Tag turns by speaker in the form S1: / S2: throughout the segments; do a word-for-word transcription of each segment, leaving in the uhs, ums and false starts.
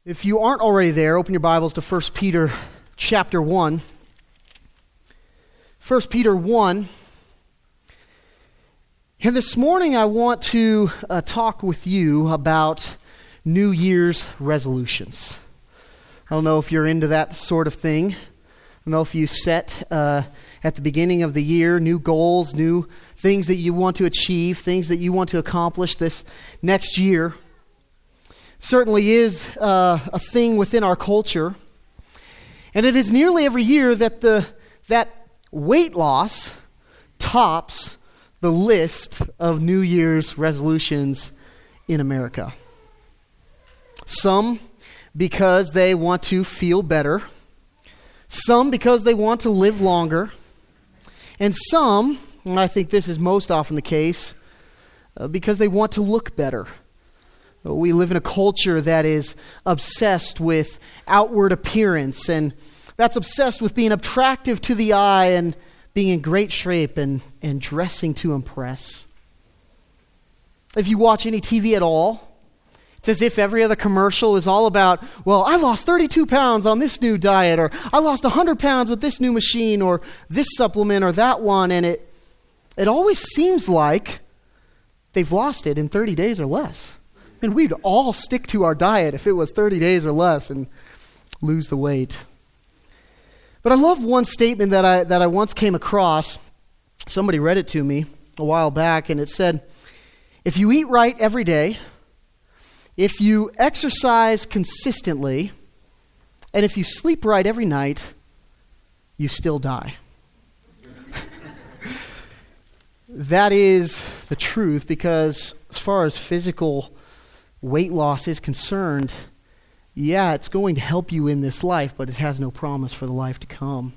S1: If you aren't already there, open your Bibles to First Peter chapter one. First Peter one. And this morning I want to uh, talk with you about New Year's resolutions. I don't know if you're into that sort of thing. I don't know if you set uh, at the beginning of the year new goals, new things that you want to achieve, things that you want to accomplish this next year. Certainly is uh, a thing within our culture. And it is nearly every year that the that weight loss tops the list of New Year's resolutions in America. Some because they want to feel better. Some because they want to live longer. And some, and I think this is most often the case, uh, because they want to look better. We live in a culture that is obsessed with outward appearance, and that's obsessed with being attractive to the eye and being in great shape and, and dressing to impress. If you watch any T V at all, it's as if every other commercial is all about, well, I lost thirty-two pounds on this new diet, or I lost one hundred pounds with this new machine, or this supplement, or that one, and it it always seems like they've lost it in thirty days or less. And we'd all stick to our diet if it was thirty days or less and lose the weight. But I love one statement that I that I once came across. Somebody read it to me a while back, and it said, if you eat right every day, if you exercise consistently, and if you sleep right every night, you still die. That is the truth, because as far as physical weight loss is concerned, yeah, it's going to help you in this life, but it has no promise for the life to come.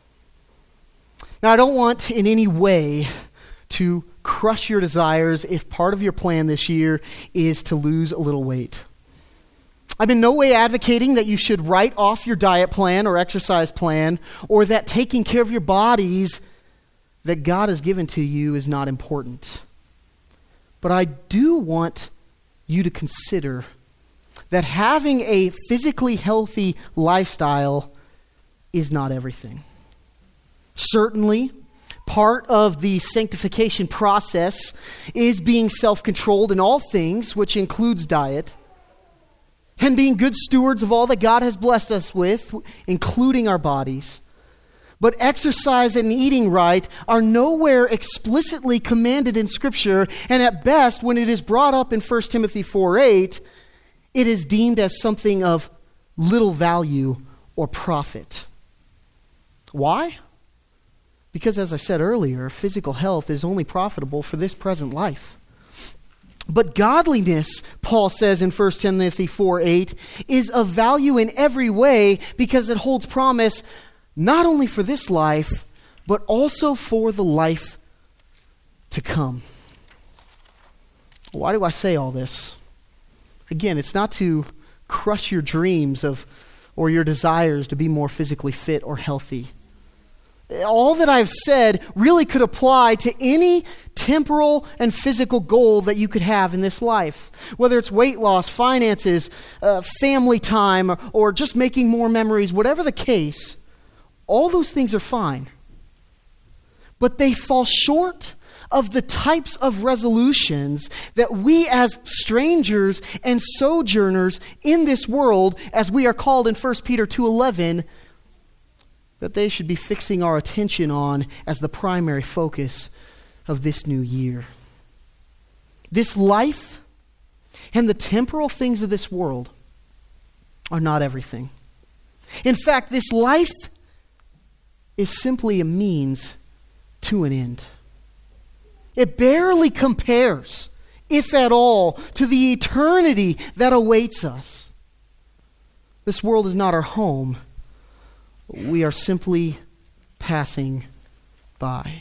S1: Now, I don't want in any way to crush your desires if part of your plan this year is to lose a little weight. I'm in no way advocating that you should write off your diet plan or exercise plan, or that taking care of your bodies that God has given to you is not important. But I do want you to consider that having a physically healthy lifestyle is not everything. Certainly, part of the sanctification process is being self-controlled in all things, which includes diet, and being good stewards of all that God has blessed us with, including our bodies. But exercise and eating right are nowhere explicitly commanded in Scripture, and at best, when it is brought up in First Timothy four eight, it is deemed as something of little value or profit. Why? Because, as I said earlier, physical health is only profitable for this present life. But godliness, Paul says in First Timothy four eight, is of value in every way because it holds promise not only for this life, but also for the life to come. Why do I say all this? Again, it's not to crush your dreams of or your desires to be more physically fit or healthy. All that I've said really could apply to any temporal and physical goal that you could have in this life. Whether it's weight loss, finances, uh, family time, or, or just making more memories, whatever the case, all those things are fine. But they fall short of the types of resolutions that we as strangers and sojourners in this world, as we are called in First Peter two eleven, that they should be fixing our attention on as the primary focus of this new year. This life and the temporal things of this world are not everything. In fact, this life is simply a means to an end. It barely compares, if at all, to the eternity that awaits us. This world is not our home. We are simply passing by.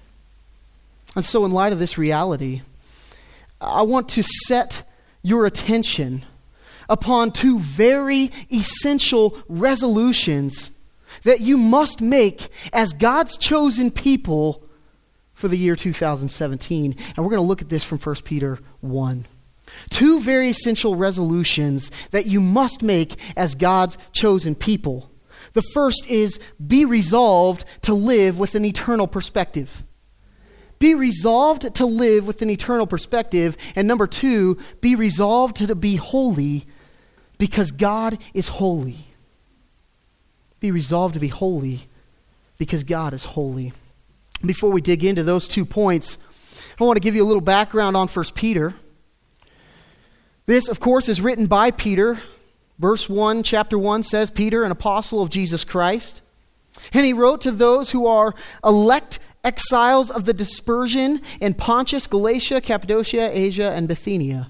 S1: And so in light of this reality, I want to set your attention upon two very essential resolutions that you must make as God's chosen people for the year two thousand seventeen. And we're going to look at this from First Peter one. Two very essential resolutions that you must make as God's chosen people. The first is be resolved to live with an eternal perspective. Be resolved to live with an eternal perspective. And number two, be resolved to be holy because God is holy. Be resolved to be holy because God is holy. Before we dig into those two points, I want to give you a little background on First Peter. This, of course, is written by Peter. Verse one, chapter one says, Peter, an apostle of Jesus Christ. And he wrote to those who are elect exiles of the dispersion in Pontus, Galatia, Cappadocia, Asia, and Bithynia.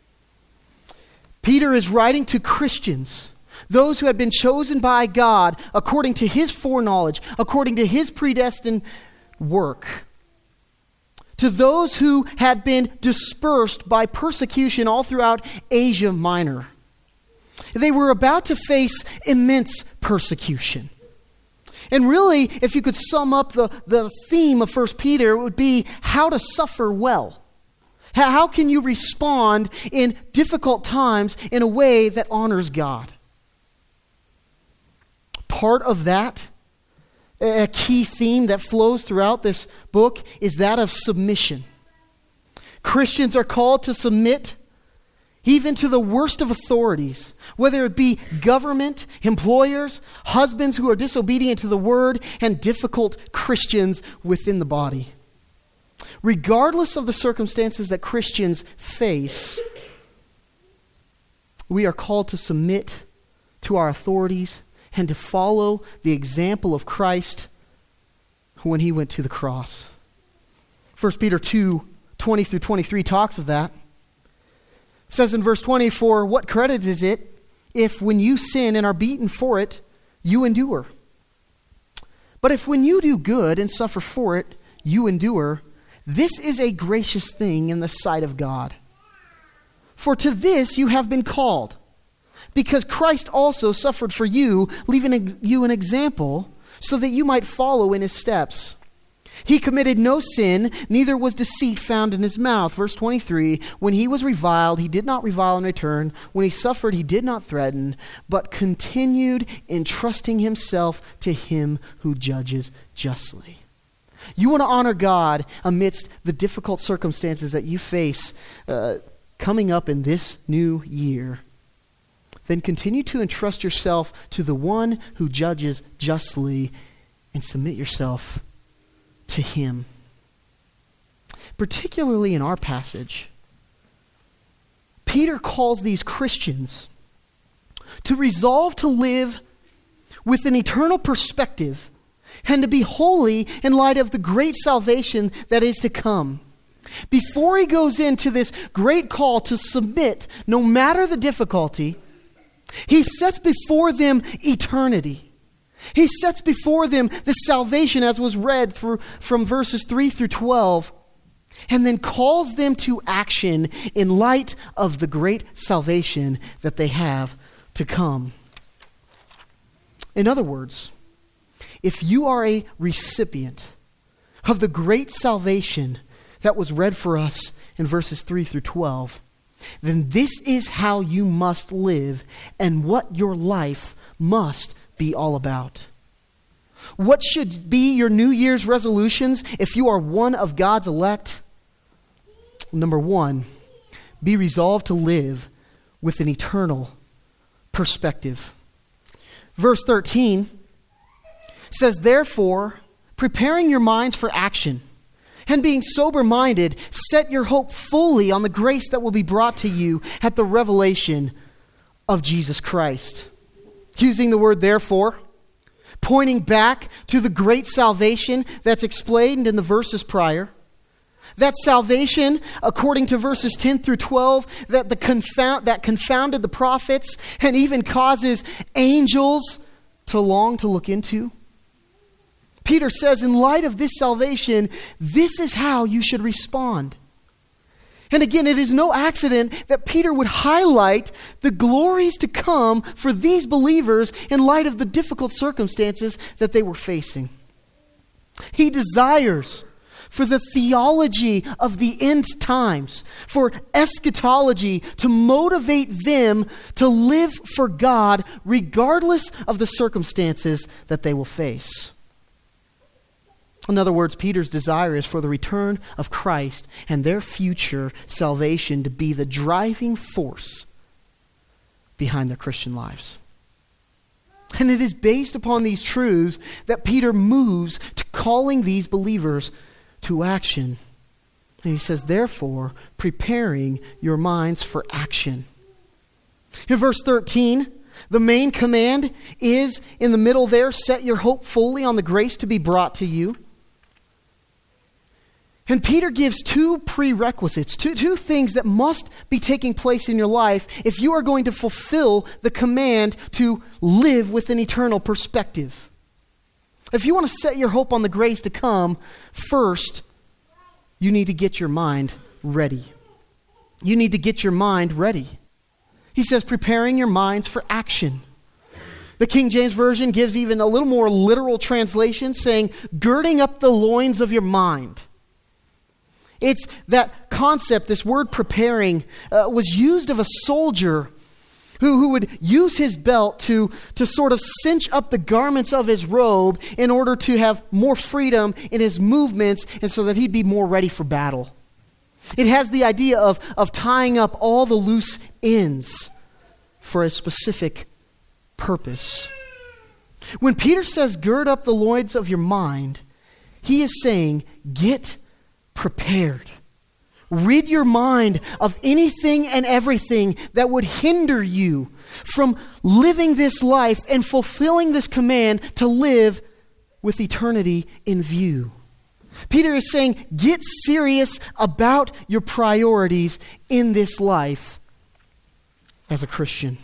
S1: Peter is writing to Christians, those who had been chosen by God according to his foreknowledge, according to his predestined work. To those who had been dispersed by persecution all throughout Asia Minor. They were about to face immense persecution. And really, if you could sum up the, the theme of First Peter, it would be how to suffer well. How, how can you respond in difficult times in a way that honors God? Part of that, a key theme that flows throughout this book, is that of submission. Christians are called to submit even to the worst of authorities, whether it be government, employers, husbands who are disobedient to the word, and difficult Christians within the body. Regardless of the circumstances that Christians face, we are called to submit to our authorities and to follow the example of Christ when he went to the cross. First Peter two, twenty through twenty-three talks of that. It says in verse twenty, for what credit is it if when you sin and are beaten for it, you endure? But if when you do good and suffer for it, you endure, this is a gracious thing in the sight of God. For to this you have been called, because Christ also suffered for you, leaving you an example, so that you might follow in his steps. He committed no sin, neither was deceit found in his mouth. Verse twenty-three, when he was reviled, he did not revile in return. When he suffered, he did not threaten, but continued entrusting himself to him who judges justly. You want to honor God amidst the difficult circumstances that you face uh, coming up in this new year. Then continue to entrust yourself to the one who judges justly and submit yourself to him. Particularly in our passage, Peter calls these Christians to resolve to live with an eternal perspective and to be holy in light of the great salvation that is to come. Before he goes into this great call to submit, no matter the difficulty, he sets before them eternity. He sets before them the salvation as was read through, from verses three through twelve, and then calls them to action in light of the great salvation that they have to come. In other words, if you are a recipient of the great salvation that was read for us in verses three through twelve, then this is how you must live and what your life must be all about. What should be your New Year's resolutions if you are one of God's elect? Number one, be resolved to live with an eternal perspective. Verse thirteen says, therefore, preparing your minds for action, and being sober-minded, set your hope fully on the grace that will be brought to you at the revelation of Jesus Christ. Using the word therefore, pointing back to the great salvation that's explained in the verses prior. That salvation, according to verses ten through twelve, that, the confound, that confounded the prophets and even causes angels to long to look into. Peter says, in light of this salvation, this is how you should respond. And again, it is no accident that Peter would highlight the glories to come for these believers in light of the difficult circumstances that they were facing. He desires for the theology of the end times, for eschatology to motivate them to live for God regardless of the circumstances that they will face. In other words, Peter's desire is for the return of Christ and their future salvation to be the driving force behind their Christian lives. And it is based upon these truths that Peter moves to calling these believers to action. And he says, therefore, preparing your minds for action. In verse thirteen, the main command is in the middle there, set your hope fully on the grace to be brought to you. And Peter gives two prerequisites, two, two things that must be taking place in your life if you are going to fulfill the command to live with an eternal perspective. If you want to set your hope on the grace to come, first, you need to get your mind ready. You need to get your mind ready. He says, preparing your minds for action. The King James Version gives even a little more literal translation, saying, girding up the loins of your mind. It's that concept, this word preparing, uh, was used of a soldier who, who would use his belt to, to sort of cinch up the garments of his robe in order to have more freedom in his movements and so that he'd be more ready for battle. It has the idea of, of tying up all the loose ends for a specific purpose. When Peter says, gird up the loins of your mind, he is saying, get prepared. Rid your mind of anything and everything that would hinder you from living this life and fulfilling this command to live with eternity in view. Peter is saying, get serious about your priorities in this life as a Christian.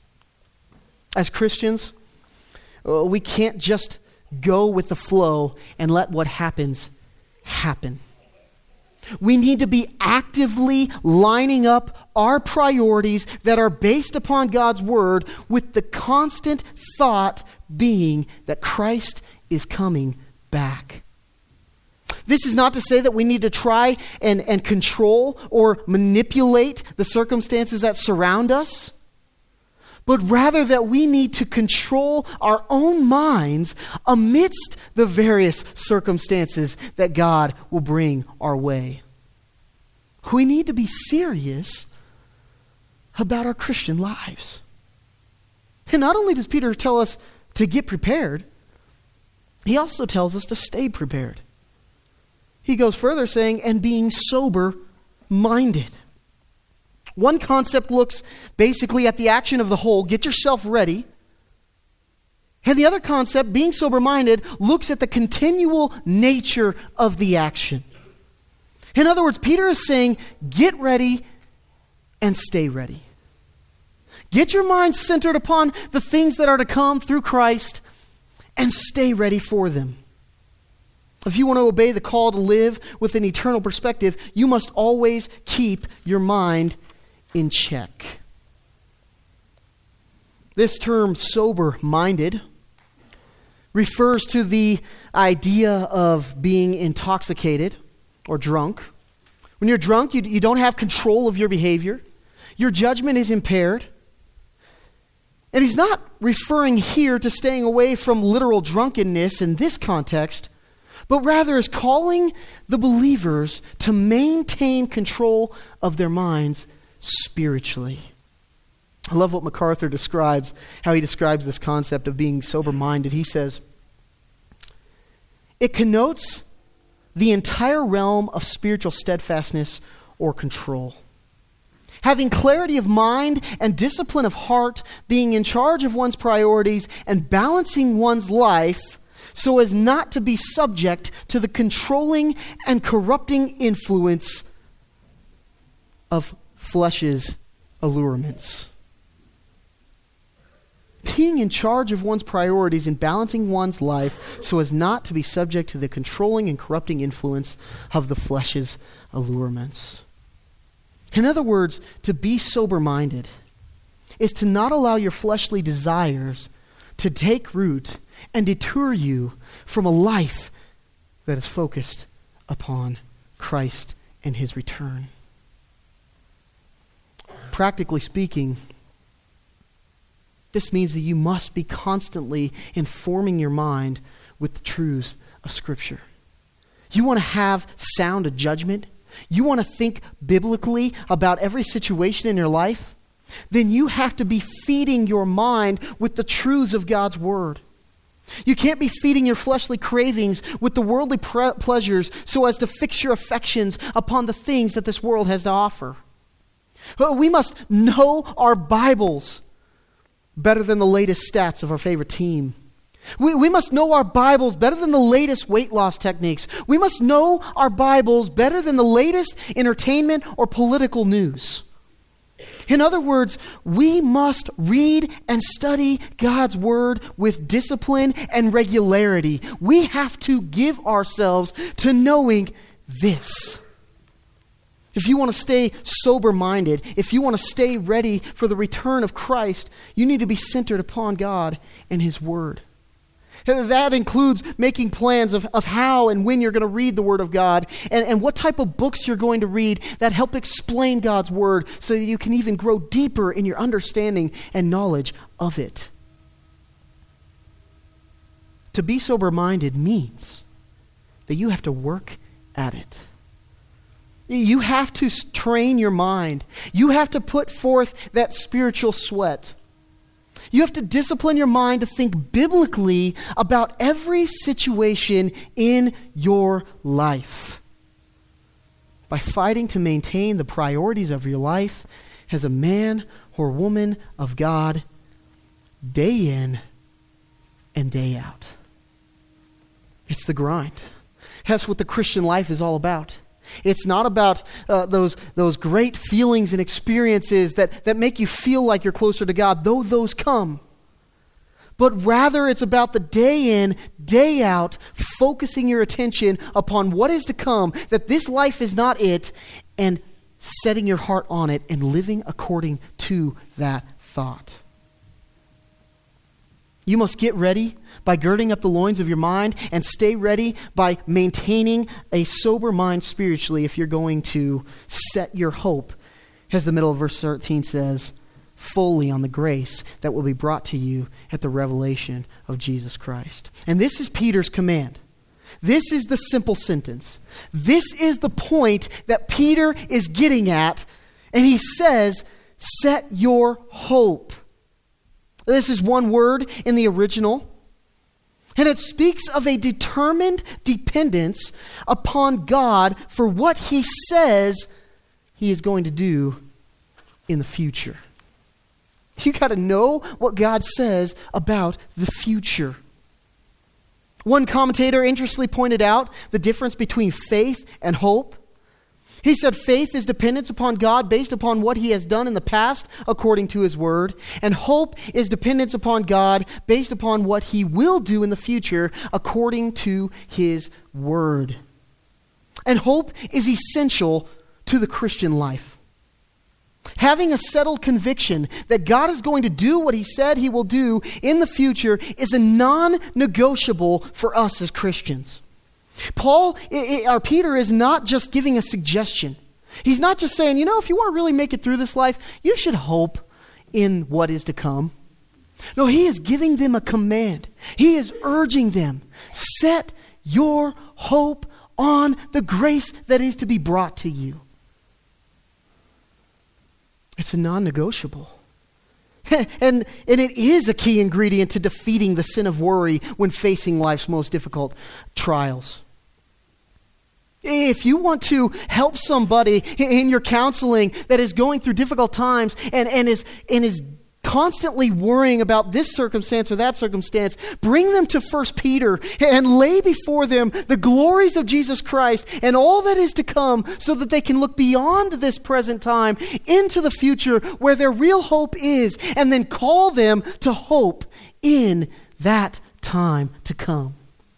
S1: As Christians, we can't just go with the flow and let what happens happen. We need to be actively lining up our priorities that are based upon God's Word with the constant thought being that Christ is coming back. This is not to say that we need to try and, and control or manipulate the circumstances that surround us, but rather that we need to control our own minds amidst the various circumstances that God will bring our way. We need to be serious about our Christian lives. And not only does Peter tell us to get prepared, he also tells us to stay prepared. He goes further saying, and being sober-minded. One concept looks basically at the action of the whole, get yourself ready. And the other concept, being sober-minded, looks at the continual nature of the action. In other words, Peter is saying, get ready and stay ready. Get your mind centered upon the things that are to come through Christ and stay ready for them. If you want to obey the call to live with an eternal perspective, you must always keep your mind in check. This term, sober-minded, refers to the idea of being intoxicated or drunk. When you're drunk, you, you don't have control of your behavior. Your judgment is impaired. And he's not referring here to staying away from literal drunkenness in this context, but rather is calling the believers to maintain control of their minds spiritually. I love what MacArthur describes, how he describes this concept of being sober-minded. He says, it connotes the entire realm of spiritual steadfastness or control. Having clarity of mind and discipline of heart, being in charge of one's priorities and balancing one's life so as not to be subject to the controlling and corrupting influence of flesh's allurements. Being in charge of one's priorities and balancing one's life so as not to be subject to the controlling and corrupting influence of the flesh's allurements. In other words, to be sober-minded is to not allow your fleshly desires to take root and deter you from a life that is focused upon Christ and his return. Practically speaking, this means that you must be constantly informing your mind with the truths of Scripture. You want to have sound judgment? You want to think biblically about every situation in your life? Then you have to be feeding your mind with the truths of God's Word. You can't be feeding your fleshly cravings with the worldly pre- pleasures so as to fix your affections upon the things that this world has to offer. We must know our Bibles better than the latest stats of our favorite team. We, we must know our Bibles better than the latest weight loss techniques. We must know our Bibles better than the latest entertainment or political news. In other words, we must read and study God's Word with discipline and regularity. We have to give ourselves to knowing this. If you want to stay sober-minded, if you want to stay ready for the return of Christ, you need to be centered upon God and His Word. That includes making plans of, of how and when you're going to read the Word of God and, and what type of books you're going to read that help explain God's Word so that you can even grow deeper in your understanding and knowledge of it. To be sober-minded means that you have to work at it. You have to train your mind. You have to put forth that spiritual sweat. You have to discipline your mind to think biblically about every situation in your life. By fighting to maintain the priorities of your life as a man or woman of God, day in and day out. It's the grind. That's what the Christian life is all about. It's not about uh, those, those great feelings and experiences that, that make you feel like you're closer to God, though those come. But rather it's about the day in, day out, focusing your attention upon what is to come, that this life is not it, and setting your heart on it and living according to that thought. You must get ready by girding up the loins of your mind and stay ready by maintaining a sober mind spiritually if you're going to set your hope, as the middle of verse thirteen says, fully on the grace that will be brought to you at the revelation of Jesus Christ. And this is Peter's command. This is the simple sentence. This is the point that Peter is getting at. And he says, set your hope. This is one word in the original. And it speaks of a determined dependence upon God for what He says He is going to do in the future. You got to know what God says about the future. One commentator interestingly pointed out the difference between faith and hope. He said faith is dependence upon God based upon what He has done in the past according to His Word. And hope is dependence upon God based upon what He will do in the future according to His Word. And hope is essential to the Christian life. Having a settled conviction that God is going to do what He said He will do in the future is a non-negotiable for us as Christians. Paul, or Peter, is not just giving a suggestion. He's not just saying, you know, if you want to really make it through this life, you should hope in what is to come. No, he is giving them a command. He is urging them, set your hope on the grace that is to be brought to you. It's a non-negotiable. and, and it is a key ingredient to defeating the sin of worry when facing life's most difficult trials. If you want to help somebody in your counseling that is going through difficult times and, and is and is constantly worrying about this circumstance or that circumstance, bring them to First Peter and lay before them the glories of Jesus Christ and all that is to come so that they can look beyond this present time into the future where their real hope is, and then call them to hope in that time to come.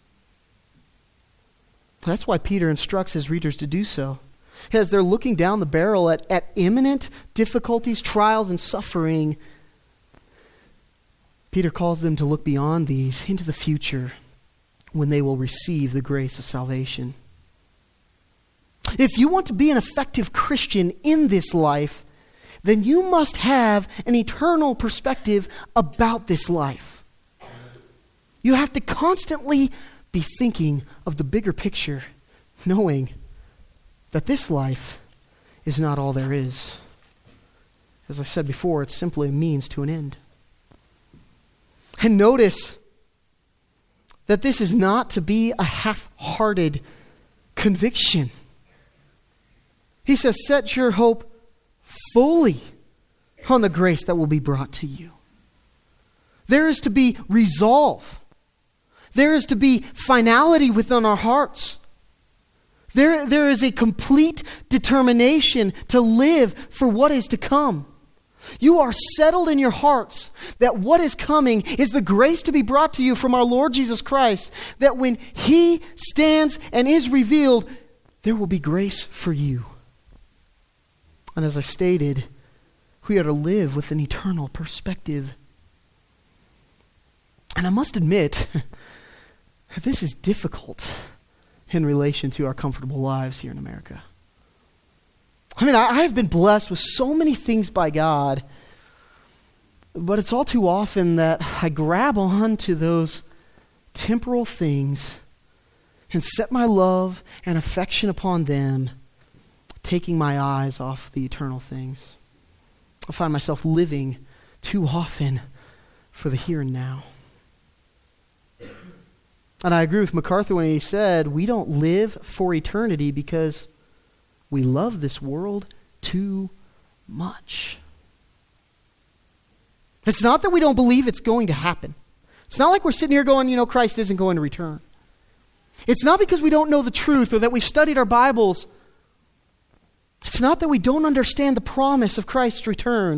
S1: That's why Peter instructs his readers to do so. As they're looking down the barrel at, at imminent difficulties, trials, and suffering, Peter calls them to look beyond these into the future when they will receive the grace of salvation. If you want to be an effective Christian in this life, then you must have an eternal perspective about this life. You have to constantly be thinking of the bigger picture, knowing that this life is not all there is. As I said before, it's simply a means to an end. And notice that this is not to be a half-hearted conviction. He says, set your hope fully on the grace that will be brought to you. There is to be resolve. There is to be finality within our hearts. There, there is a complete determination to live for what is to come. You are settled in your hearts that what is coming is the grace to be brought to you from our Lord Jesus Christ, that when He stands and is revealed, there will be grace for you. And as I stated, we are to live with an eternal perspective. And I must admit, this is difficult in relation to our comfortable lives here in America. I mean, I have been blessed with so many things by God, but it's all too often that I grab on to those temporal things and set my love and affection upon them, taking my eyes off the eternal things. I find myself living too often for the here and now. And I agree with MacArthur when he said, we don't live for eternity because we love this world too much. It's not that we don't believe it's going to happen. It's not like we're sitting here going, you know, Christ isn't going to return. It's not because we don't know the truth or that we've studied our Bibles. It's not that we don't understand the promise of Christ's return.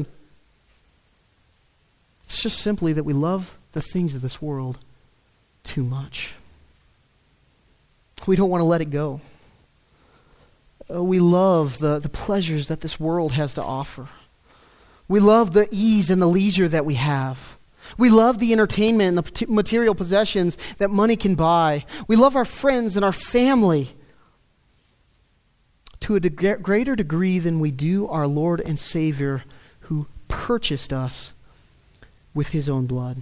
S1: It's just simply that we love the things of this world too much. We don't want to let it go. Uh, we love the, the pleasures that this world has to offer. We love the ease and the leisure that we have. We love the entertainment and the material possessions that money can buy. We love our friends and our family to a de- greater degree than we do our Lord and Savior who purchased us with His own blood.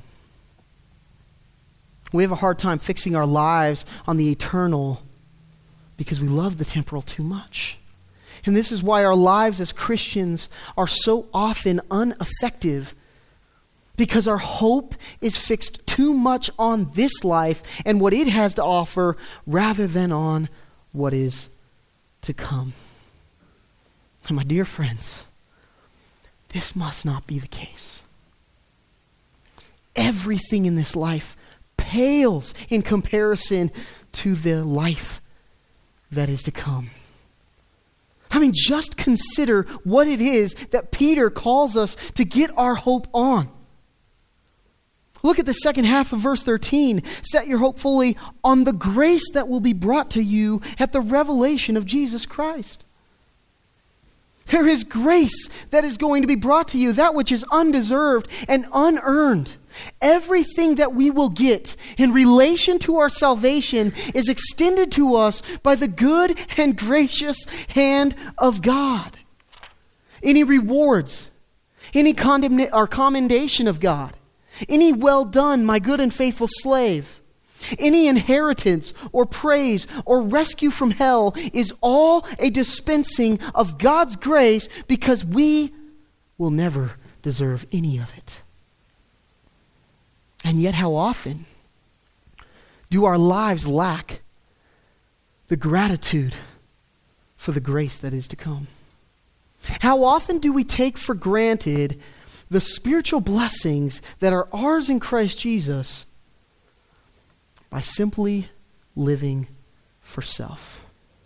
S1: We have a hard time fixing our lives on the eternal because we love the temporal too much. And this is why our lives as Christians are so often ineffective, because our hope is fixed too much on this life and what it has to offer rather than on what is to come. And my dear friends, this must not be the case. Everything in this life pales in comparison to the life that is to come. I mean, just consider what it is that Peter calls us to get our hope on. Look at the second half of verse thirteen. Set your hope fully on the grace that will be brought to you at the revelation of Jesus Christ. There is grace that is going to be brought to you, that which is undeserved and unearned. Everything that we will get in relation to our salvation is extended to us by the good and gracious hand of God. Any rewards, any condemnation or commendation of God, any well done, my good and faithful slave, any inheritance or praise or rescue from hell is all a dispensing of God's grace because we will never deserve any of it. And yet how often do our lives lack the gratitude for the grace that is to come? How often do we take for granted the spiritual blessings that are ours in Christ Jesus by simply living for self?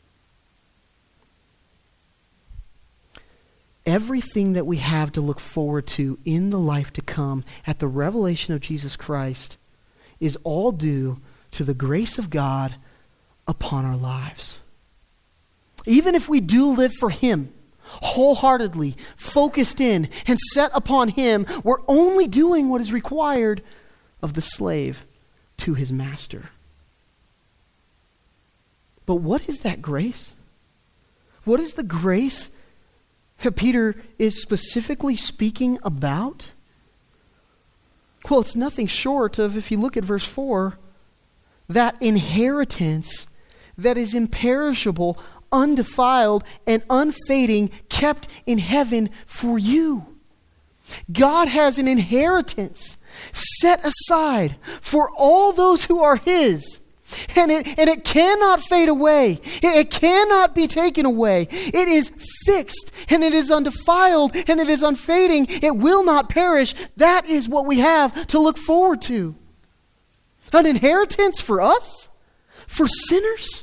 S1: Everything that we have to look forward to in the life to come at the revelation of Jesus Christ is all due to the grace of God upon our lives. Even if we do live for Him, wholeheartedly, focused in, and set upon Him, we're only doing what is required of the slave to his master. But what is that grace? What is the grace that Peter is specifically speaking about? Well, it's nothing short of, if you look at verse four, that inheritance that is imperishable, undefiled, and unfading, kept in heaven for you. God has an inheritance set aside for all those who are His. And it, and it cannot fade away. It, it cannot be taken away. It is fixed, and it is undefiled, and it is unfading. It will not perish. That is what we have to look forward to. An inheritance for us? For sinners?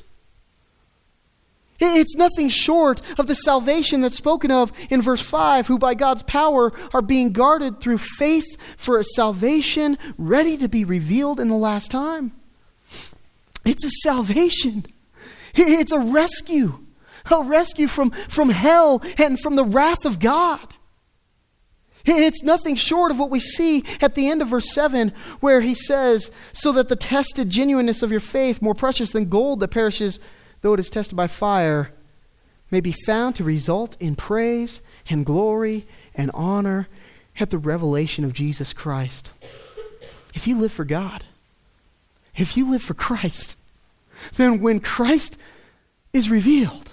S1: It's nothing short of the salvation that's spoken of in verse five, who by God's power are being guarded through faith for a salvation ready to be revealed in the last time. It's a salvation. It's a rescue. A rescue from, from hell and from the wrath of God. It's nothing short of what we see at the end of verse seven, where he says, so that the tested genuineness of your faith, more precious than gold that perishes, though it is tested by fire, may be found to result in praise and glory and honor at the revelation of Jesus Christ. If you live for God, if you live for Christ, then when Christ is revealed,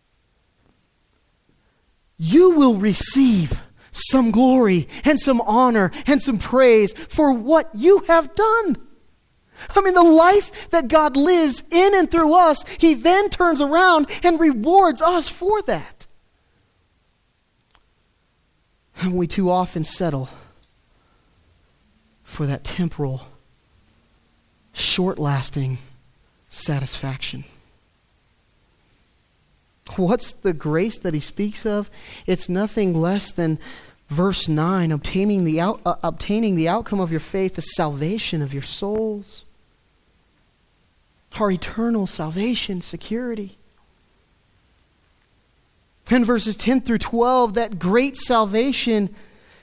S1: you will receive some glory and some honor and some praise for what you have done. I mean, the life that God lives in and through us, He then turns around and rewards us for that. And we too often settle for that temporal, short-lasting satisfaction. What's the grace that he speaks of? It's nothing less than verse nine, obtaining the out, uh, obtaining the outcome of your faith, the salvation of your souls. Our eternal salvation, security. And verses ten through twelve, that great salvation.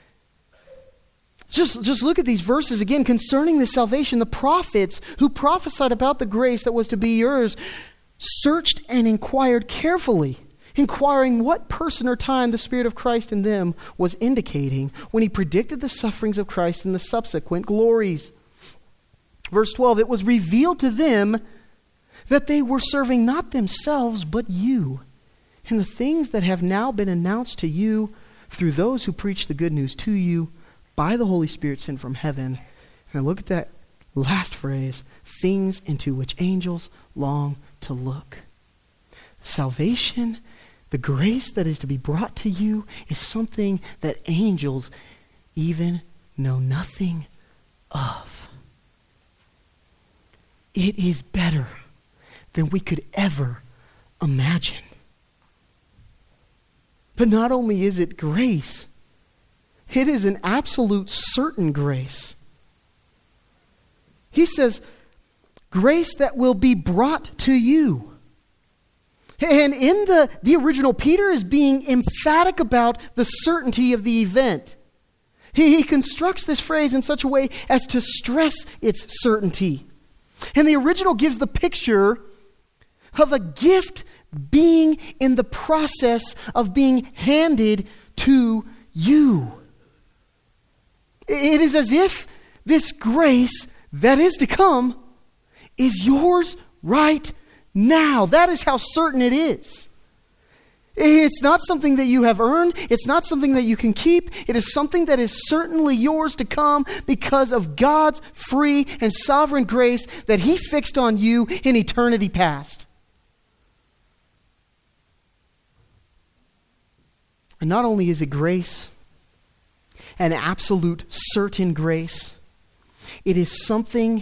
S1: Just, just look at these verses again concerning the salvation. The prophets who prophesied about the grace that was to be yours searched and inquired carefully, inquiring what person or time the Spirit of Christ in them was indicating when He predicted the sufferings of Christ and the subsequent glories. Verse twelve, it was revealed to them that they were serving not themselves but you, and the things that have now been announced to you through those who preach the good news to you by the Holy Spirit sent from heaven. And look at that last phrase, things into which angels long to look. Salvation, the grace that is to be brought to you, is something that angels even know nothing of. It is better than we could ever imagine. But not only is it grace, it is an absolute certain grace. He says, grace that will be brought to you. And in the, the original, Peter is being emphatic about the certainty of the event. He, he constructs this phrase in such a way as to stress its certainty. And the original gives the picture of a gift being in the process of being handed to you. It is as if this grace that is to come is yours right now. That is how certain it is. It's not something that you have earned. It's not something that you can keep. It is something that is certainly yours to come because of God's free and sovereign grace that He fixed on you in eternity past. And not only is it grace, an absolute certain grace, it is something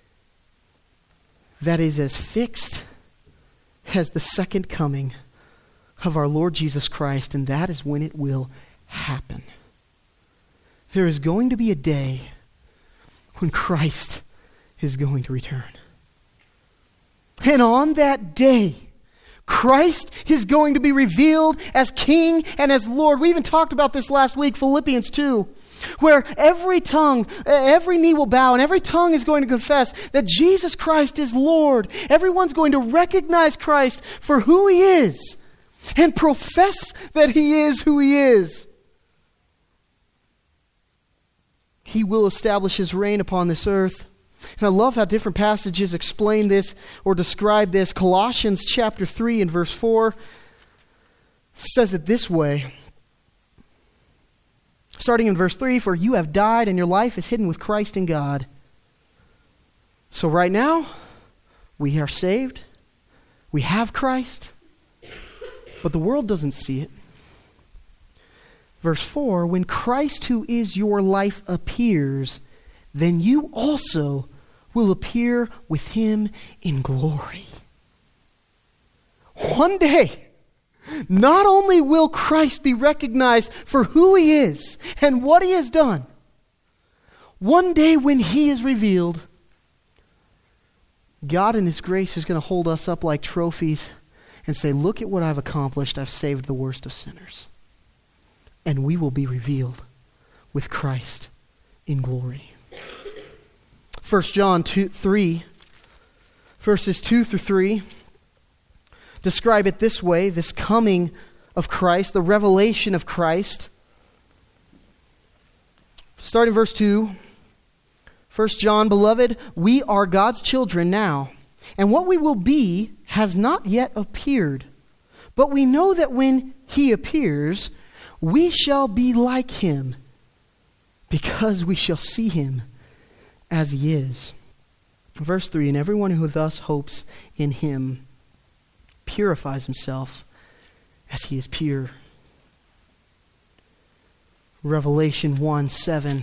S1: that is as fixed as the second coming of our Lord Jesus Christ, and that is when it will happen. There is going to be a day when Christ is going to return. And on that day, Christ is going to be revealed as King and as Lord. We even talked about this last week, Philippians two, where every tongue, every knee will bow and every tongue is going to confess that Jesus Christ is Lord. Everyone's going to recognize Christ for who He is. and profess that he is who he is, he will establish his reign upon this earth. And I love how different passages explain this or describe this. Colossians chapter three and verse four says it this way. Starting in verse three, for you have died and your life is hidden with Christ in God. So right now, we are saved. We have Christ. But the world doesn't see it. Verse four, when Christ who is your life appears, then you also will appear with him in glory. One day, not only will Christ be recognized for who he is and what he has done, one day when he is revealed, God in his grace is going to hold us up like trophies and say, look at what I've accomplished. I've saved the worst of sinners. And we will be revealed with Christ in glory. First John two, three, verses two through three, describe it this way, this coming of Christ, the revelation of Christ. Starting verse two, First John, beloved, we are God's children now, and what we will be has not yet appeared. But we know that when he appears, we shall be like him, because we shall see him as he is. Verse three, and everyone who thus hopes in him purifies himself as he is pure. Revelation one seven.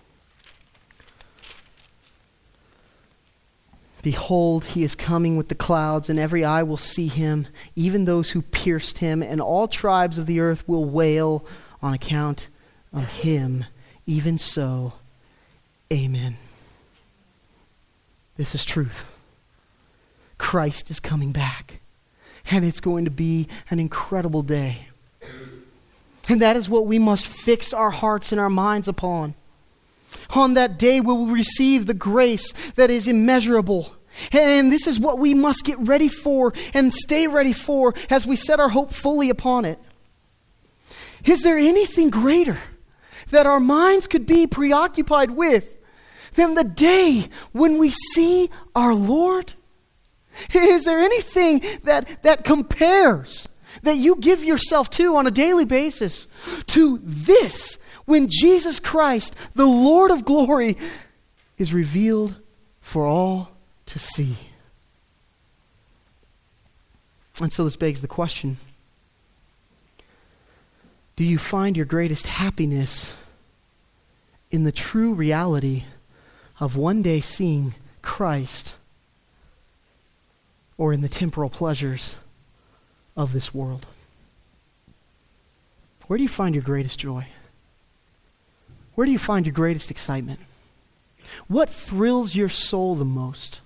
S1: Behold, he is coming with the clouds, and every eye will see him, even those who pierced him, and all tribes of the earth will wail on account of him. Even so, amen. This is truth. Christ is coming back, and it's going to be an incredible day. And that is what we must fix our hearts and our minds upon. On that day we will receive the grace that is immeasurable. And this is what we must get ready for and stay ready for as we set our hope fully upon it. Is there anything greater that our minds could be preoccupied with than the day when we see our Lord? Is there anything that, that compares, that you give yourself to on a daily basis, to this, when Jesus Christ, the Lord of glory, is revealed for all to see? And so this begs the question, do you find your greatest happiness in the true reality of one day seeing Christ, or in the temporal pleasures of this world? Where do you find your greatest joy? Where do you find your greatest excitement? What thrills your soul the most?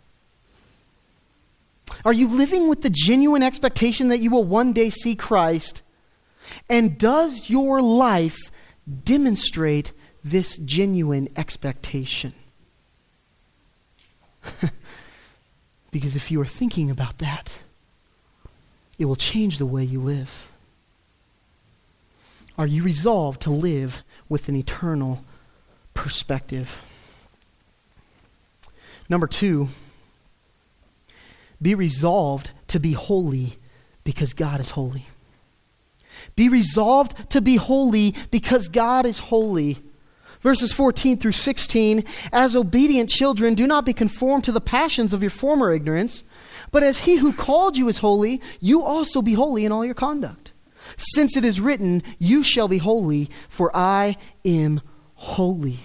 S1: Are you living with the genuine expectation that you will one day see Christ? And does your life demonstrate this genuine expectation? Because if you are thinking about that, it will change the way you live. Are you resolved to live with an eternal perspective? Number two, be resolved to be holy because God is holy. Be resolved to be holy because God is holy. Verses fourteen through sixteen, as obedient children, do not be conformed to the passions of your former ignorance, but as he who called you is holy, you also be holy in all your conduct. Since it is written, you shall be holy, for I am holy.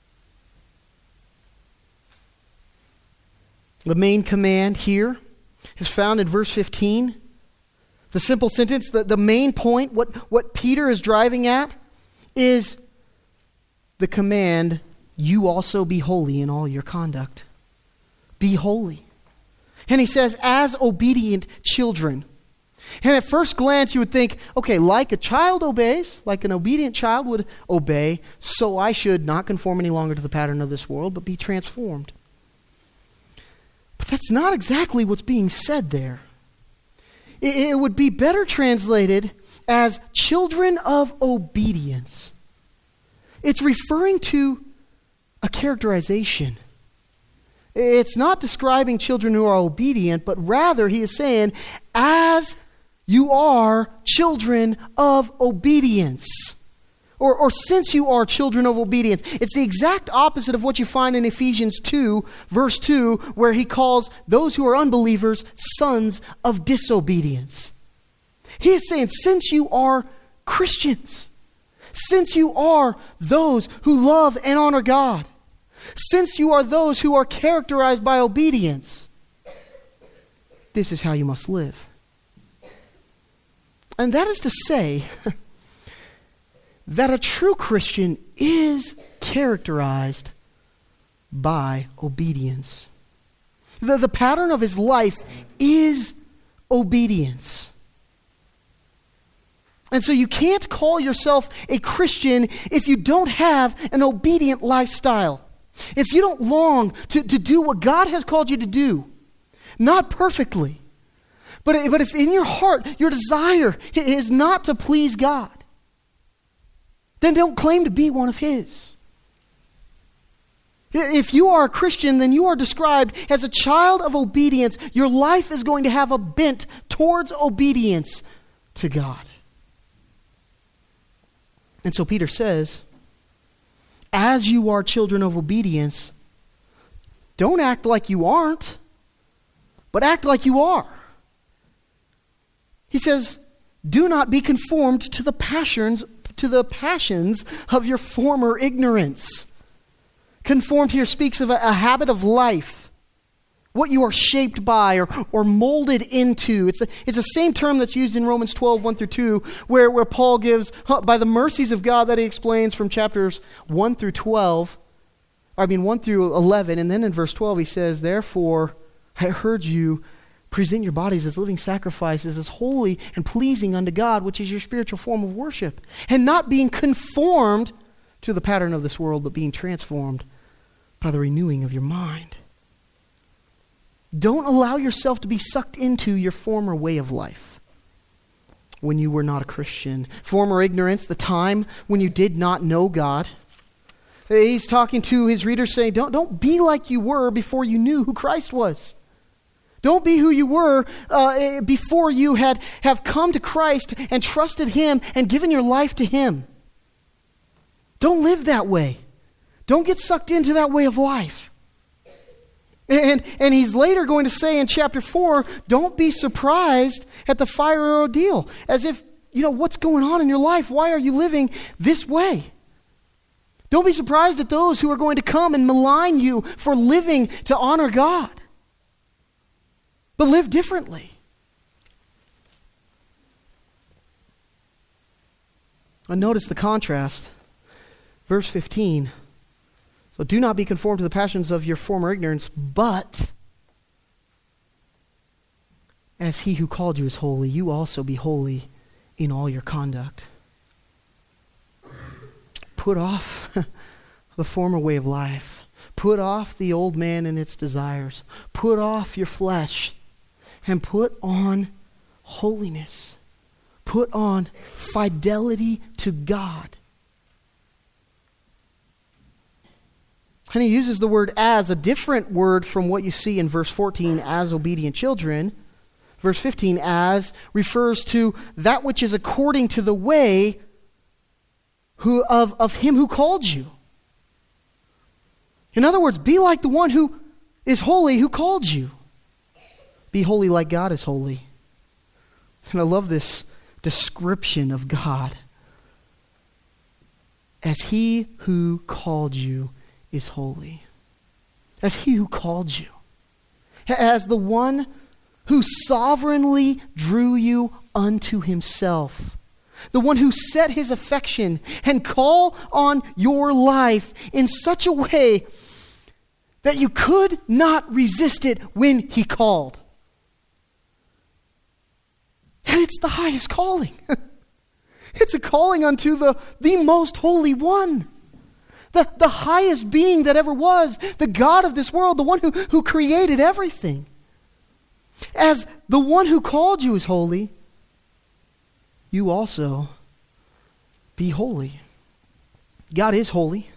S1: The main command here is found in verse fifteen. The simple sentence, the, the main point, what, what Peter is driving at, is the command, you also be holy in all your conduct. Be holy. And he says, as obedient children. And at first glance, you would think, okay, like a child obeys, like an obedient child would obey, so I should not conform any longer to the pattern of this world, but be transformed. But that's not exactly what's being said there. it, it would be better translated as children of obedience. It's referring to a characterization. It's not describing children who are obedient, but rather he is saying, as you are children of obedience. Or, or since you are children of obedience. It's the exact opposite of what you find in Ephesians two, verse two, where he calls those who are unbelievers sons of disobedience. He is saying, since you are Christians, since you are those who love and honor God, since you are those who are characterized by obedience, this is how you must live. And that is to say that a true Christian is characterized by obedience. The, the pattern of his life is obedience. And so you can't call yourself a Christian if you don't have an obedient lifestyle. If you don't long to, to do what God has called you to do, not perfectly, but, but if in your heart your desire is not to please God, then don't claim to be one of His. If you are a Christian, then you are described as a child of obedience. Your life is going to have a bent towards obedience to God. And so Peter says, as you are children of obedience, don't act like you aren't, but act like you are. He says, do not be conformed to the passions, to the passions of your former ignorance. Conformed here speaks of a, a habit of life, what you are shaped by or, or molded into. It's, a, it's the same term that's used in Romans twelve, one through two, where, where Paul gives, by the mercies of God that he explains from chapters one through twelve, I mean one through eleven, and then in verse twelve he says, therefore I urge you, present your bodies as living sacrifices, as holy and pleasing unto God, which is your spiritual form of worship, and not being conformed to the pattern of this world, but being transformed by the renewing of your mind. Don't allow yourself to be sucked into your former way of life when you were not a Christian. Former ignorance, the time when you did not know God. He's talking to his readers saying, don't, don't be like you were before you knew who Christ was. Don't be who you were uh, before you had have come to Christ and trusted Him and given your life to Him. Don't live that way. Don't get sucked into that way of life. And, and he's later going to say in chapter four, don't be surprised at the fiery ordeal. As if, you know, what's going on in your life? Why are you living this way? Don't be surprised at those who are going to come and malign you for living to honor God. But live differently. And notice the contrast. Verse fifteen. So do not be conformed to the passions of your former ignorance, but as He who called you is holy, you also be holy in all your conduct. Put off the former way of life. Put off the old man and its desires. Put off your flesh and put on holiness. Put on fidelity to God. And he uses the word as, a different word from what you see in verse fourteen, as obedient children. Verse fifteen, as, refers to that which is according to the way who of, of Him who called you. In other words, be like the one who is holy who called you. Be holy like God is holy. And I love this description of God. As He who called you is holy. As He who called you. As the one who sovereignly drew you unto Himself. The one who set His affection and call on your life in such a way that you could not resist it when He called. And it's the highest calling. It's a calling unto the, the most holy one. The, the highest being that ever was. The God of this world. The one who, who created everything. As the one who called you is holy, you also be holy. God is holy.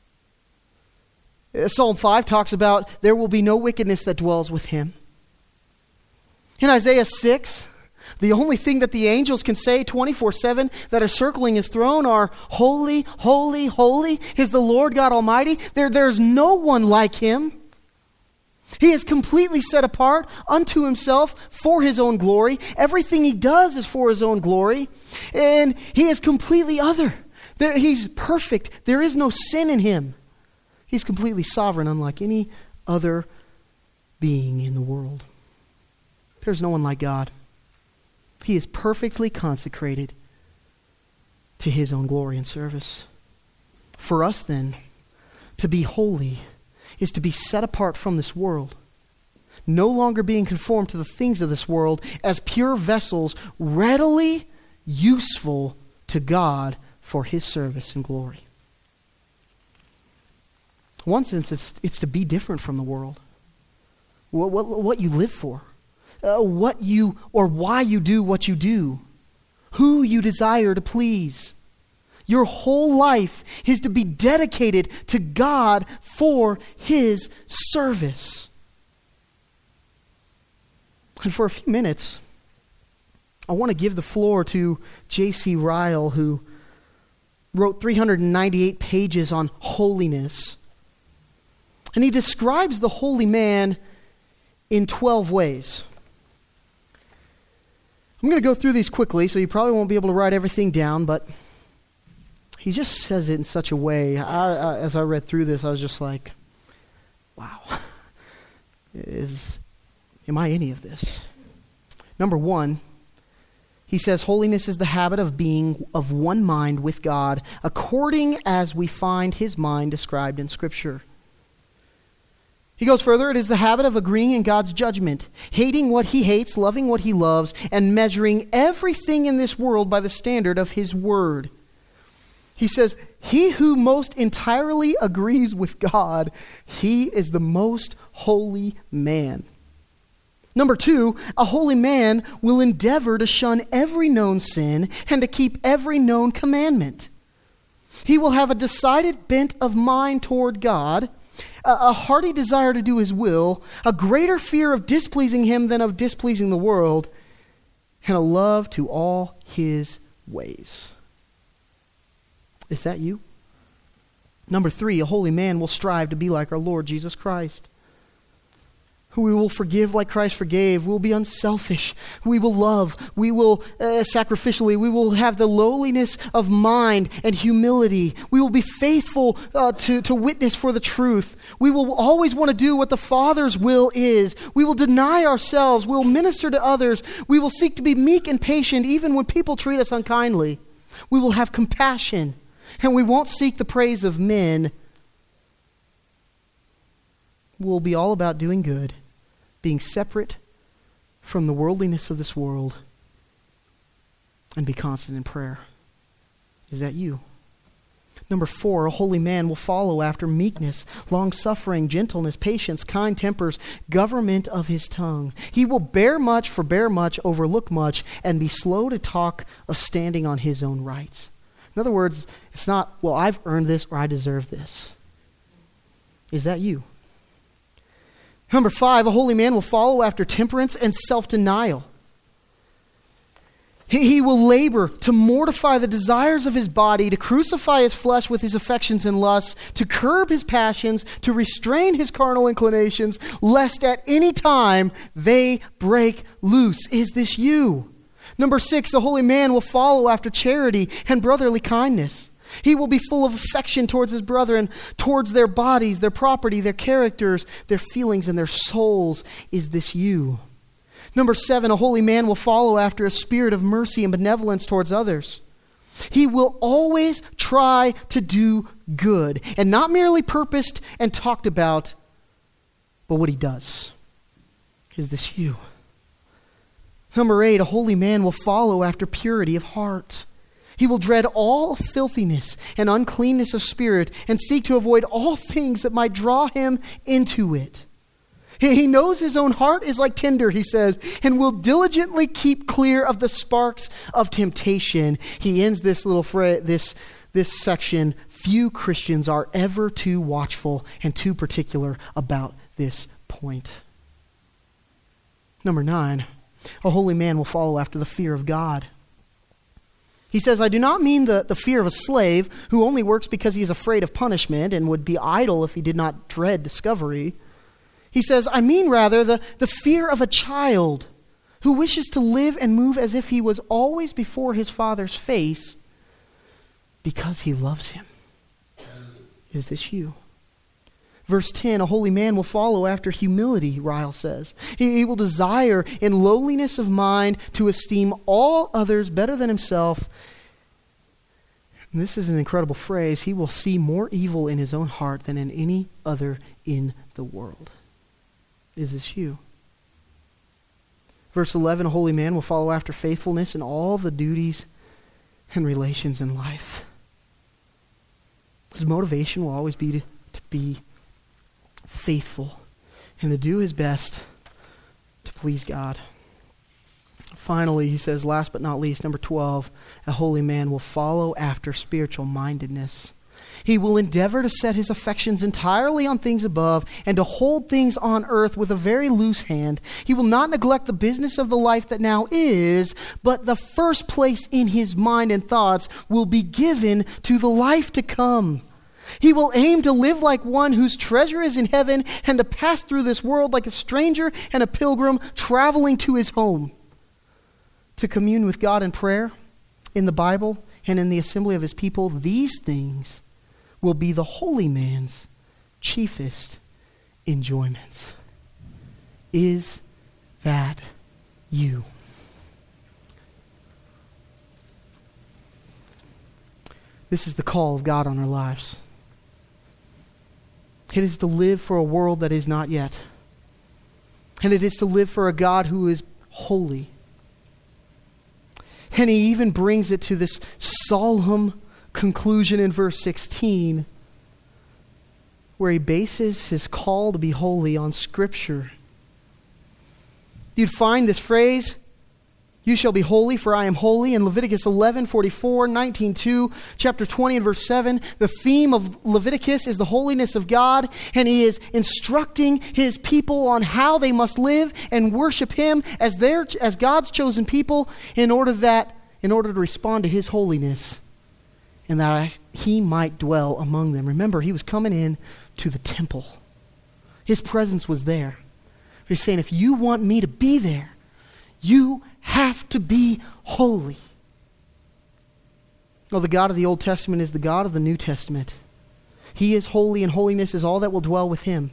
S1: Psalm five talks about there will be no wickedness that dwells with him. In Isaiah six, the only thing that the angels can say twenty-four seven that are circling his throne are, holy, holy, holy is the Lord God Almighty. There, there's no one like him. He is completely set apart unto himself for his own glory. Everything he does is for his own glory. And he is completely other. There, he's perfect. There is no sin in him. He's completely sovereign, unlike any other being in the world. There's no one like God. He is perfectly consecrated to his own glory and service. For us then, to be holy is to be set apart from this world, no longer being conformed to the things of this world, as pure vessels readily useful to God for his service and glory. In one sense, it's, it's to be different from the world. What, what, what you live for. Uh, what you, or why you do what you do. Who you desire to please. Your whole life is to be dedicated to God for his service. And for a few minutes, I want to give the floor to J C Ryle, who wrote three hundred ninety-eight pages on holiness. And he describes the holy man in twelve ways. I'm going to go through these quickly, so you probably won't be able to write everything down, but he just says it in such a way. I, I, as I read through this, I was just like, wow. Is, am I any of this? Number one, he says, holiness is the habit of being of one mind with God, according as we find his mind described in Scripture. He goes further, it is the habit of agreeing in God's judgment, hating what he hates, loving what he loves, and measuring everything in this world by the standard of his word. He says, he who most entirely agrees with God, he is the most holy man. Number two, a holy man will endeavor to shun every known sin and to keep every known commandment. He will have a decided bent of mind toward God, a hearty desire to do his will, a greater fear of displeasing him than of displeasing the world, and a love to all his ways. Is that you? Number three, a holy man will strive to be like our Lord Jesus Christ, who we will forgive like Christ forgave. We will be unselfish. We will love. We will uh, sacrificially. We will have the lowliness of mind and humility. We will be faithful uh, to, to witness for the truth. We will always want to do what the Father's will is. We will deny ourselves. We will minister to others. We will seek to be meek and patient even when people treat us unkindly. We will have compassion, and we won't seek the praise of men. We'll be all about doing good, being separate from the worldliness of this world, and be constant in prayer. Is that you? Number four, a holy man will follow after meekness, long-suffering, gentleness, patience, kind tempers, government of his tongue. He will bear much, forbear much, overlook much, and be slow to talk of standing on his own rights. In other words, it's not, well, I've earned this or I deserve this. Is that you? Number five, a holy man will follow after temperance and self-denial. He, he will labor to mortify the desires of his body, to crucify his flesh with his affections and lusts, to curb his passions, to restrain his carnal inclinations, lest at any time they break loose. Is this you? Number six, a holy man will follow after charity and brotherly kindness. He will be full of affection towards his brethren, towards their bodies, their property, their characters, their feelings, and their souls. Is this you? Number seven, a holy man will follow after a spirit of mercy and benevolence towards others. He will always try to do good, and not merely purposed and talked about, but what he does. Is this you? Number eight, a holy man will follow after purity of heart. He will dread all filthiness and uncleanness of spirit and seek to avoid all things that might draw him into it. He, he knows his own heart is like tinder, he says, and will diligently keep clear of the sparks of temptation. He ends this little phrase, this, this section, few Christians are ever too watchful and too particular about this point. Number nine, a holy man will follow after the fear of God. He says, I do not mean the, the fear of a slave who only works because he is afraid of punishment and would be idle if he did not dread discovery. He says, I mean rather the, the fear of a child who wishes to live and move as if he was always before his father's face because he loves him. Is this you? Verse ten, a holy man will follow after humility, Ryle says. He, he will desire in lowliness of mind to esteem all others better than himself. And this is an incredible phrase. He will see more evil in his own heart than in any other in the world. Is this you? Verse eleven, a holy man will follow after faithfulness in all the duties and relations in life. His motivation will always be to, to be faithful and to do his best to please God. Finally, he says, last but not least, number twelve, a holy man will follow after spiritual mindedness. He will endeavor to set his affections entirely on things above and to hold things on earth with a very loose hand. He will not neglect the business of the life that now is, but the first place in his mind and thoughts will be given to the life to come. He will aim to live like one whose treasure is in heaven and to pass through this world like a stranger and a pilgrim traveling to his home. To commune with God in prayer, in the Bible, and in the assembly of his people, these things will be the holy man's chiefest enjoyments. Is that you? This is the call of God on our lives. It is to live for a world that is not yet. And it is to live for a God who is holy. And he even brings it to this solemn conclusion in verse sixteen, where he bases his call to be holy on Scripture. You'd find this phrase, you shall be holy, for I am holy, in Leviticus eleven, forty-four, nineteen, two, chapter twenty and verse seven. The theme of Leviticus is the holiness of God, and he is instructing his people on how they must live and worship him as their as God's chosen people in order that in order to respond to his holiness and that he might dwell among them. Remember, he was coming in to the temple. His presence was there. He's saying, if you want me to be there, you have to be holy. Well, the God of the Old Testament is the God of the New Testament. He is holy, and holiness is all that will dwell with him.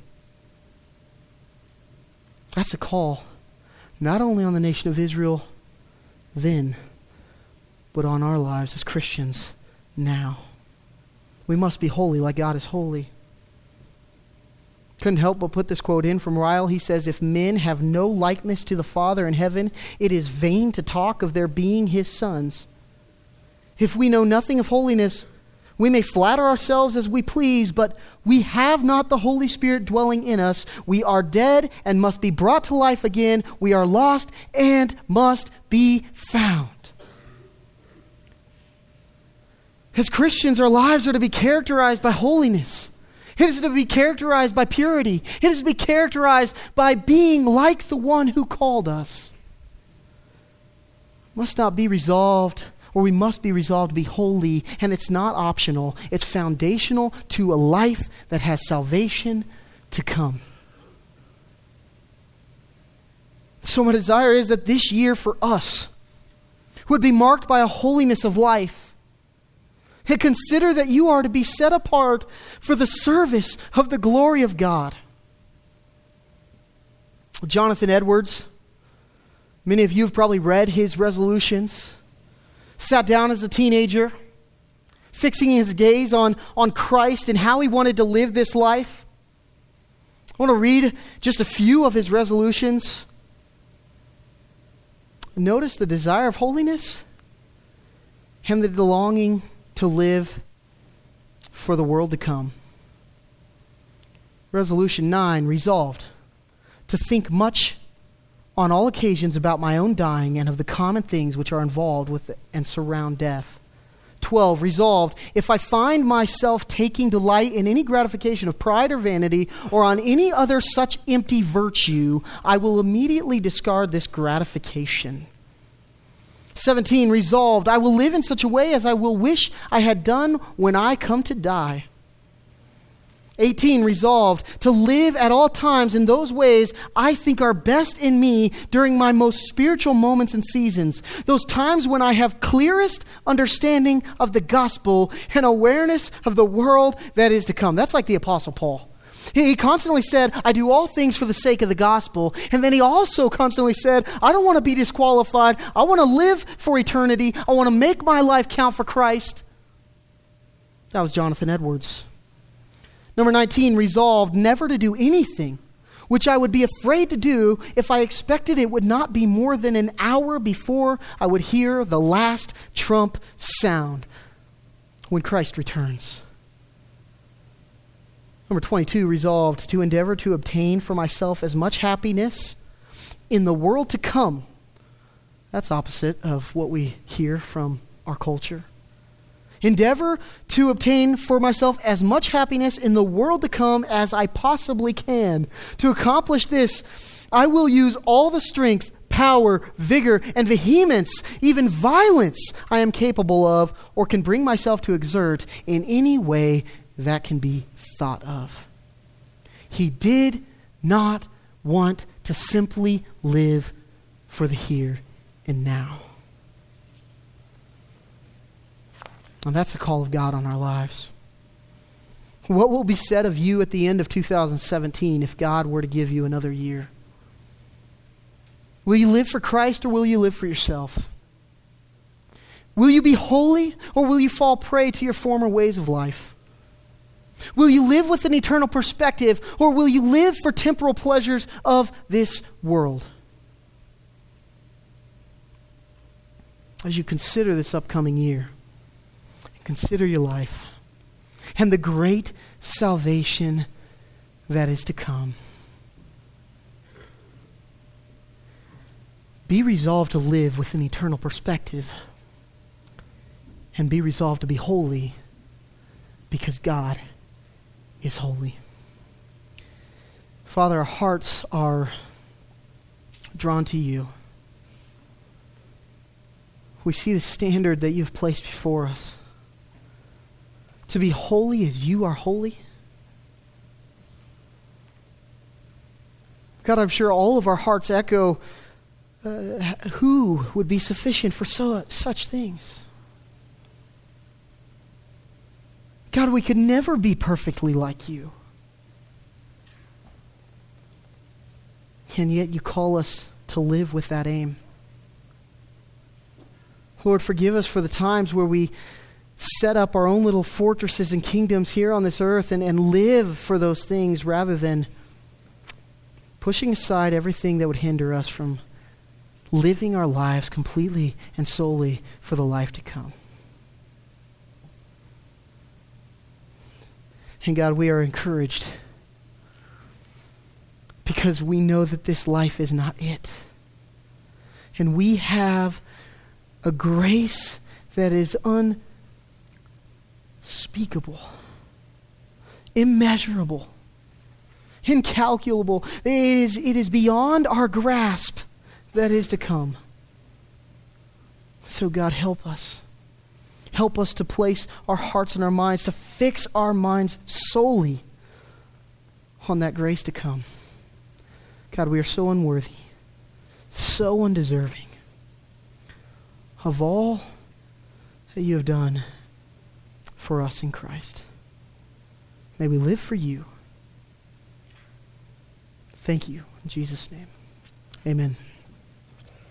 S1: That's a call, not only on the nation of Israel then, but on our lives as Christians now. We must be holy like God is holy. Couldn't help but put this quote in from Ryle. He says, if men have no likeness to the Father in heaven, it is vain to talk of their being his sons. If we know nothing of holiness, we may flatter ourselves as we please, but we have not the Holy Spirit dwelling in us. We are dead and must be brought to life again. We are lost and must be found. As Christians, our lives are to be characterized by holiness. It is to be characterized by purity. It is to be characterized by being like the one who called us. Must not be resolved, or we must be resolved to be holy, and it's not optional. It's foundational to a life that has salvation to come. So my desire is that this year for us would be marked by a holiness of life. And consider that you are to be set apart for the service of the glory of God. Jonathan Edwards, many of you have probably read his resolutions. Sat down as a teenager, fixing his gaze on, on Christ and how he wanted to live this life. I want to read just a few of his resolutions. Notice the desire of holiness and the longing to live for the world to come. Resolution nine, resolved to think much on all occasions about my own dying and of the common things which are involved with and surround death. twelve. Resolved, if I find myself taking delight in any gratification of pride or vanity, or on any other such empty virtue, I will immediately discard this gratification. seventeen. Resolved, I will live in such a way as I will wish I had done when I come to die. eighteen. Resolved to live at all times in those ways I think are best in me during my most spiritual moments and seasons, those times when I have clearest understanding of the gospel and awareness of the world that is to come. That's like the Apostle Paul. He constantly said, I do all things for the sake of the gospel. And then he also constantly said, I don't want to be disqualified. I want to live for eternity. I want to make my life count for Christ. That was Jonathan Edwards. Number nineteen, resolved never to do anything which I would be afraid to do if I expected it would not be more than an hour before I would hear the last trump sound when Christ returns. Number twenty-two, resolved to endeavor to obtain for myself as much happiness in the world to come. That's opposite of what we hear from our culture. Endeavor to obtain for myself as much happiness in the world to come as I possibly can. To accomplish this, I will use all the strength, power, vigor, and vehemence, even violence, I am capable of or can bring myself to exert in any way that can be thought of. He did not want to simply live for the here and now. And that's the call of God on our lives. What will be said of you at the end of two thousand seventeen if God were to give you another year? Will you live for Christ or will you live for yourself? Will you be holy or will you fall prey to your former ways of life? Will you live with an eternal perspective or will you live for temporal pleasures of this world? As you consider this upcoming year, consider your life and the great salvation that is to come. Be resolved to live with an eternal perspective and be resolved to be holy because God is holy. Father, our hearts are drawn to you. We see the standard that you've placed before us. To be holy as you are holy. God, I'm sure all of our hearts echo, uh, who would be sufficient for so, such things? God, we could never be perfectly like you. And yet you call us to live with that aim. Lord, forgive us for the times where we set up our own little fortresses and kingdoms here on this earth and, and live for those things rather than pushing aside everything that would hinder us from living our lives completely and solely for the life to come. And God, we are encouraged because we know that this life is not it. And we have a grace that is unspeakable, immeasurable, incalculable. It is, it is beyond our grasp that is to come. So God, help us. Help us to place our hearts and our minds, to fix our minds solely on that grace to come. God, we are so unworthy, so undeserving of all that you have done for us in Christ. May we live for you. Thank you. In Jesus' name, amen.